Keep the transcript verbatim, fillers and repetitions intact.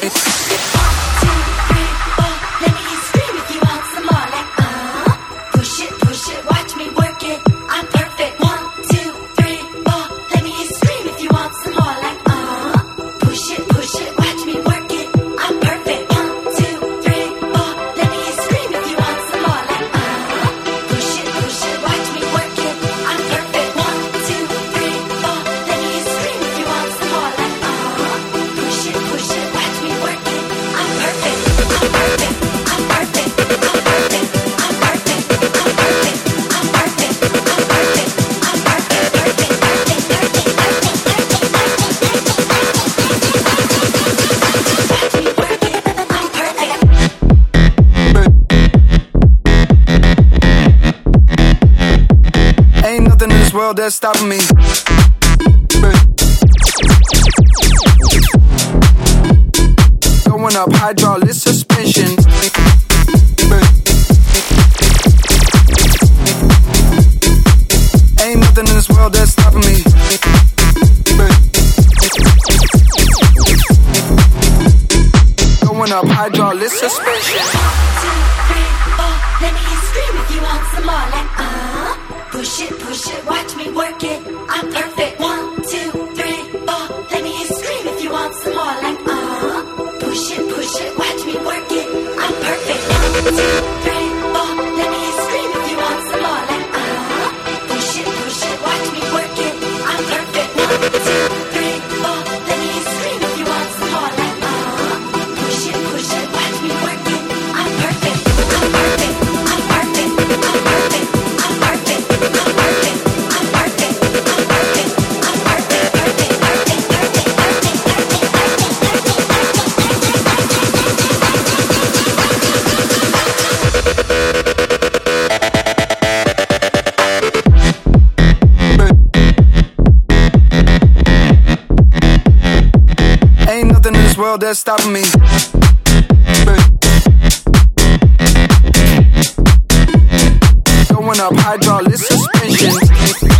That's stopping me. Going up hydraulic suspension. Ain't nothing in this world that's stopping me. Going up hydraulic suspension. Let me hear you scream if you want some more. Like, uh, push it, push it, watch me work it. I'm perfect. One, two, three, four. Let me hear you scream if you want some more. Like, uh, push it, push it, watch me work it. I'm perfect. One, two, three, four. Let me hear you scream if you want some more. Like, uh, push it, push it, watch me work it. I'm perfect. One, two, three, four. Let me hear you scream if you want some more. Like, uh, push it, push it, watch me work it. I'm perfect. I'm perfect. I'm perfect. I'm perfect. I'm perfect. I'm perfect. I'm perfect. I'm perfect. I'm perfect. Perfect. Perfect. Ain't nothing in this world that's stopping me. Going up hydraulic suspension.